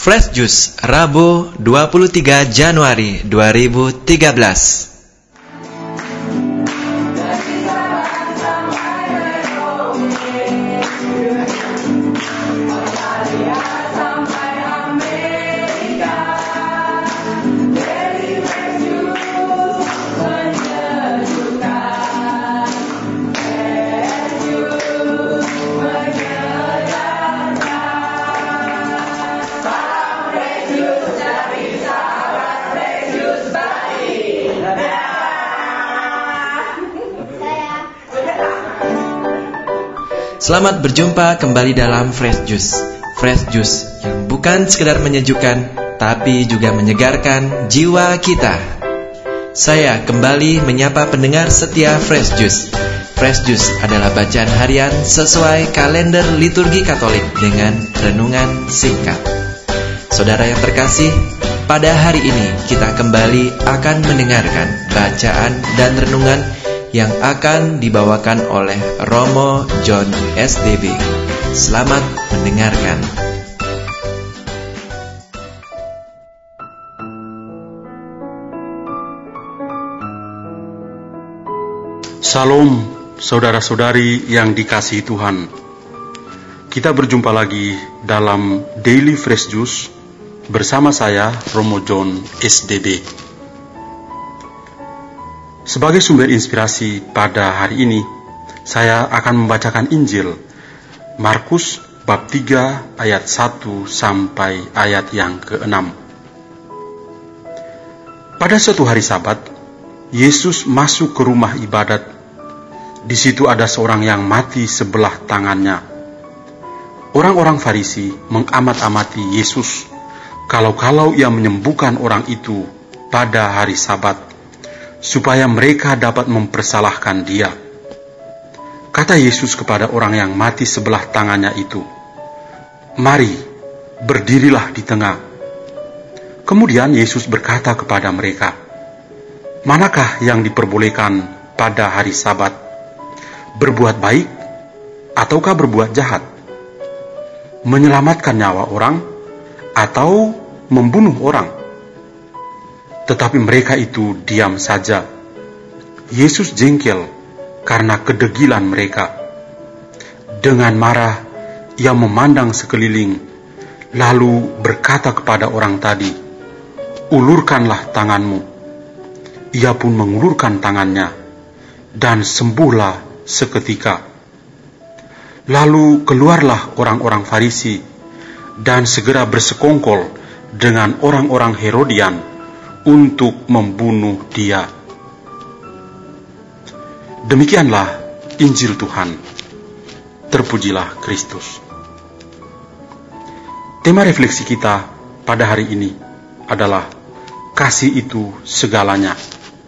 Fresh Juice, Rabu 23 Januari 2013. Selamat berjumpa kembali dalam Fresh Juice. Fresh Juice yang bukan sekedar menyejukkan, tapi juga menyegarkan jiwa kita. Saya kembali menyapa pendengar setia Fresh Juice. Fresh Juice adalah bacaan harian sesuai kalender liturgi Katolik dengan renungan singkat. Saudara yang terkasih, pada hari ini kita kembali akan mendengarkan bacaan dan renungan yang akan dibawakan oleh Romo John SDB. Selamat mendengarkan. Salam saudara-saudari yang dikasihi Tuhan. Kita berjumpa lagi dalam Daily Fresh Juice bersama saya Romo John SDB. Sebagai sumber inspirasi pada hari ini, saya akan membacakan Injil Markus bab 3 ayat 1 sampai ayat yang ke-6. Pada suatu hari Sabat, Yesus masuk ke rumah ibadat. Di situ ada seorang yang mati sebelah tangannya. Orang-orang Farisi mengamat-amati Yesus, kalau-kalau ia menyembuhkan orang itu pada hari Sabat, supaya mereka dapat mempersalahkan dia. Kata Yesus kepada orang yang mati sebelah tangannya itu, "Mari, berdirilah di tengah." Kemudian Yesus berkata kepada mereka, "Manakah yang diperbolehkan pada hari Sabat? Berbuat baik ataukah berbuat jahat? Menyelamatkan nyawa orang atau membunuh orang?" Tetapi mereka itu diam saja. Yesus jengkel karena kedegilan mereka. Dengan marah, ia memandang sekeliling, lalu berkata kepada orang tadi, "Ulurkanlah tanganmu." Ia pun mengulurkan tangannya, dan sembuhlah seketika. Lalu keluarlah orang-orang Farisi, dan segera bersekongkol dengan orang-orang Herodian untuk membunuh dia. Demikianlah Injil Tuhan. Terpujilah Kristus. Tema refleksi kita pada hari ini adalah kasih itu segalanya.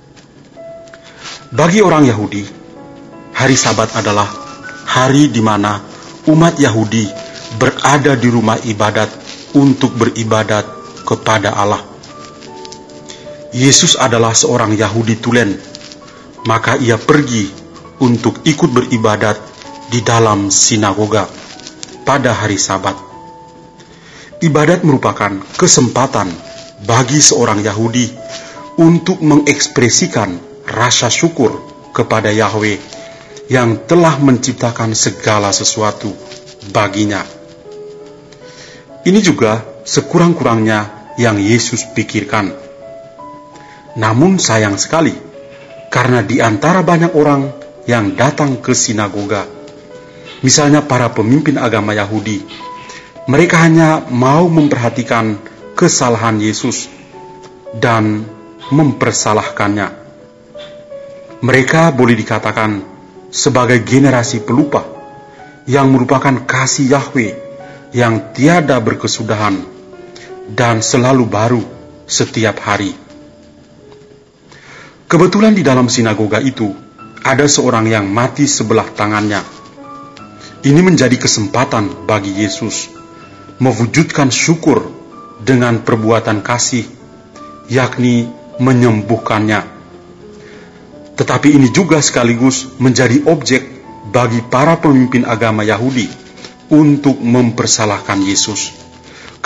Bagi orang Yahudi, hari Sabat adalah hari di mana umat Yahudi berada di rumah ibadat untuk beribadat kepada Allah. Yesus adalah seorang Yahudi tulen, maka ia pergi untuk ikut beribadat di dalam sinagoga pada hari Sabat. Ibadat merupakan kesempatan bagi seorang Yahudi untuk mengekspresikan rasa syukur kepada Yahweh yang telah menciptakan segala sesuatu baginya. Ini juga sekurang-kurangnya yang Yesus pikirkan. Namun sayang sekali, karena di antara banyak orang yang datang ke sinagoga, misalnya para pemimpin agama Yahudi, mereka hanya mau memperhatikan kesalahan Yesus dan mempersalahkannya. Mereka boleh dikatakan sebagai generasi pelupa yang merupakan kasih Yahweh yang tiada berkesudahan dan selalu baru setiap hari. Kebetulan di dalam sinagoga itu ada seorang yang mati sebelah tangannya. Ini menjadi kesempatan bagi Yesus mewujudkan syukur dengan perbuatan kasih, yakni menyembuhkannya. Tetapi ini juga sekaligus menjadi objek bagi para pemimpin agama Yahudi untuk mempersalahkan Yesus,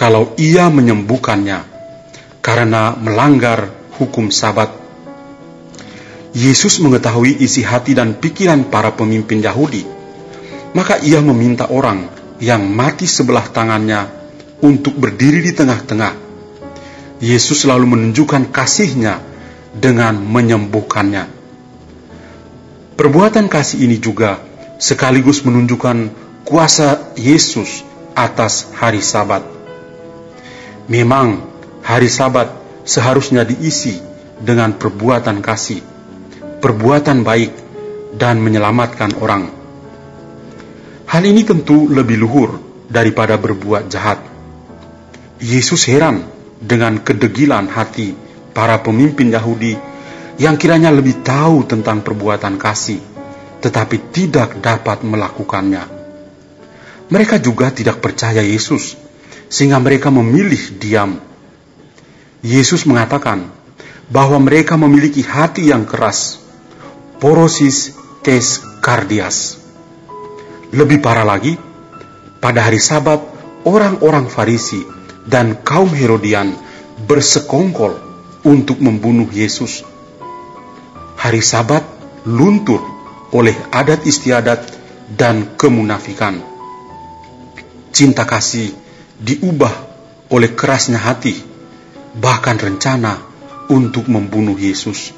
kalau ia menyembuhkannya karena melanggar hukum Sabat. Yesus mengetahui isi hati dan pikiran para pemimpin Yahudi, maka ia meminta orang yang mati sebelah tangannya untuk berdiri di tengah-tengah. Yesus selalu menunjukkan kasih-Nya dengan menyembuhkannya. Perbuatan kasih ini juga sekaligus menunjukkan kuasa Yesus atas hari Sabat. Memang hari Sabat seharusnya diisi dengan perbuatan kasih, perbuatan baik, dan menyelamatkan orang. Hal ini tentu lebih luhur daripada berbuat jahat. Yesus heran dengan kedegilan hati para pemimpin Yahudi yang kiranya lebih tahu tentang perbuatan kasih, tetapi tidak dapat melakukannya. Mereka juga tidak percaya Yesus, sehingga mereka memilih diam. Yesus mengatakan bahwa mereka memiliki hati yang keras, porosis tes kardias. Lebih parah lagi, pada hari Sabat, orang-orang Farisi dan kaum Herodian bersekongkol untuk membunuh Yesus. Hari Sabat luntur oleh adat istiadat dan kemunafikan. Cinta kasih diubah oleh kerasnya hati, bahkan rencana untuk membunuh Yesus.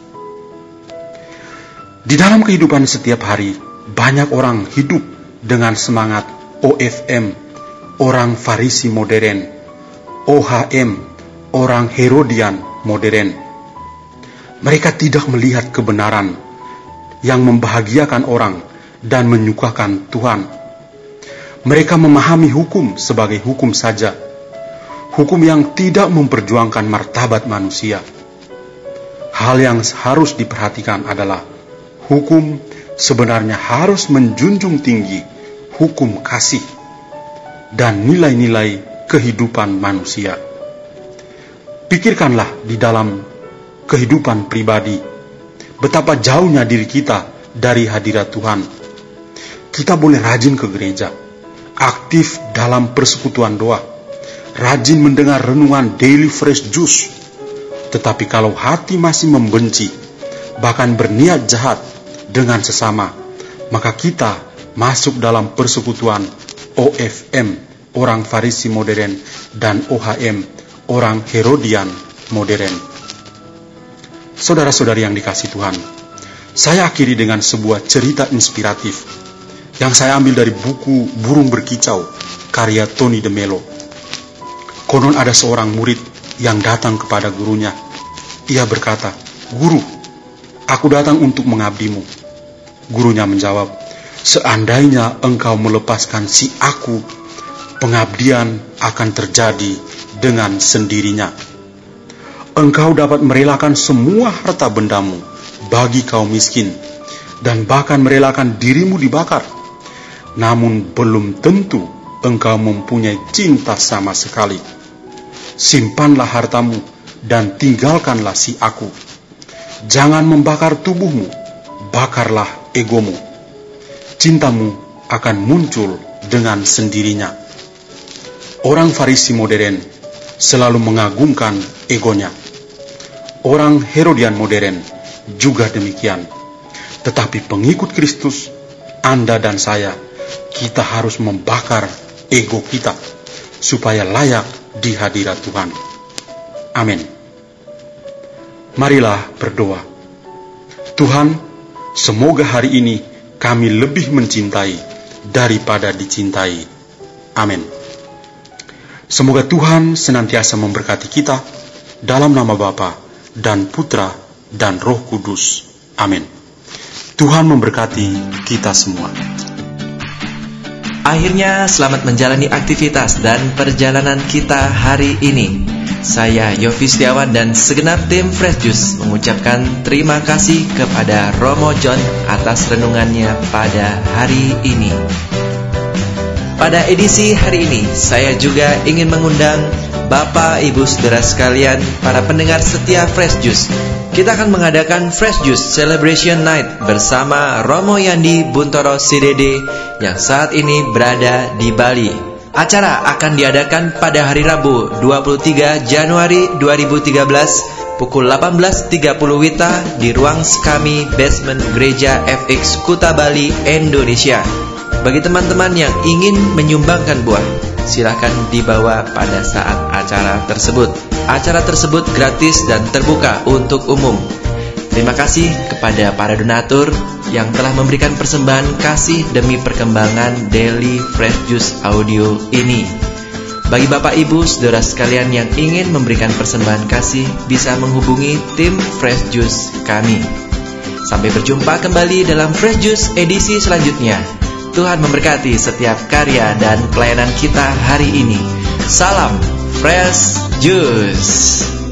Di dalam kehidupan setiap hari, banyak orang hidup dengan semangat OFM, orang Farisi modern, OHM, orang Herodian modern. Mereka tidak melihat kebenaran yang membahagiakan orang dan menyukakan Tuhan. Mereka memahami hukum sebagai hukum saja, hukum yang tidak memperjuangkan martabat manusia. Hal yang harus diperhatikan adalah hukum sebenarnya harus menjunjung tinggi hukum kasih dan nilai-nilai kehidupan manusia. Pikirkanlah di dalam kehidupan pribadi, betapa jauhnya diri kita dari hadirat Tuhan. Kita boleh rajin ke gereja, aktif dalam persekutuan doa, rajin mendengar renungan Daily Fresh Juice, tetapi kalau hati masih membenci, bahkan berniat jahat dengan sesama, maka kita masuk dalam persekutuan OFM, orang Farisi modern, dan OHM, orang Herodian modern. Saudara-saudari yang dikasihi Tuhan, saya akhiri dengan sebuah cerita inspiratif yang saya ambil dari buku Burung Berkicau, karya Tony de Mello. Konon ada seorang murid yang datang kepada gurunya. Ia berkata, "Guru, aku datang untuk mengabdimu." Gurunya menjawab, "Seandainya engkau melepaskan si aku, pengabdian akan terjadi dengan sendirinya. Engkau dapat merelakan semua harta bendamu bagi kaum miskin, dan bahkan merelakan dirimu dibakar. Namun belum tentu engkau mempunyai cinta sama sekali. Simpanlah hartamu dan tinggalkanlah si aku. Jangan membakar tubuhmu, bakarlah egomu. Cintamu akan muncul dengan sendirinya." Orang Farisi modern selalu mengagungkan egonya. Orang Herodian modern juga demikian. Tetapi pengikut Kristus, Anda dan saya, kita harus membakar ego kita supaya layak di hadirat Tuhan. Amin. Marilah berdoa. Tuhan, semoga hari ini kami lebih mencintai daripada dicintai. Amin. Semoga Tuhan senantiasa memberkati kita dalam nama Bapa dan Putra dan Roh Kudus. Amin. Tuhan memberkati kita semua. Akhirnya selamat menjalani aktivitas dan perjalanan kita hari ini. Saya Yofi Setiawan dan segenap tim Fresh Juice mengucapkan terima kasih kepada Romo John atas renungannya pada hari ini. Pada edisi hari ini, saya juga ingin mengundang Bapak Ibu Saudara sekalian, para pendengar setia Fresh Juice. Kita akan mengadakan Fresh Juice Celebration Night bersama Romo Yandi Buntoro CDD yang saat ini berada di Bali. Acara akan diadakan pada hari Rabu 23 Januari 2013 pukul 18.30 WITA di ruang Skami Basement Gereja FX Kuta Bali, Indonesia. Bagi teman-teman yang ingin menyumbangkan buah, silakan dibawa pada saat acara tersebut. Acara tersebut gratis dan terbuka untuk umum. Terima kasih kepada para donatur yang telah memberikan persembahan kasih demi perkembangan Daily Fresh Juice Audio ini. Bagi Bapak Ibu saudara sekalian yang ingin memberikan persembahan kasih, bisa menghubungi tim Fresh Juice kami. Sampai berjumpa kembali dalam Fresh Juice edisi selanjutnya. Tuhan memberkati setiap karya dan pelayanan kita hari ini. Salam Fresh Juice.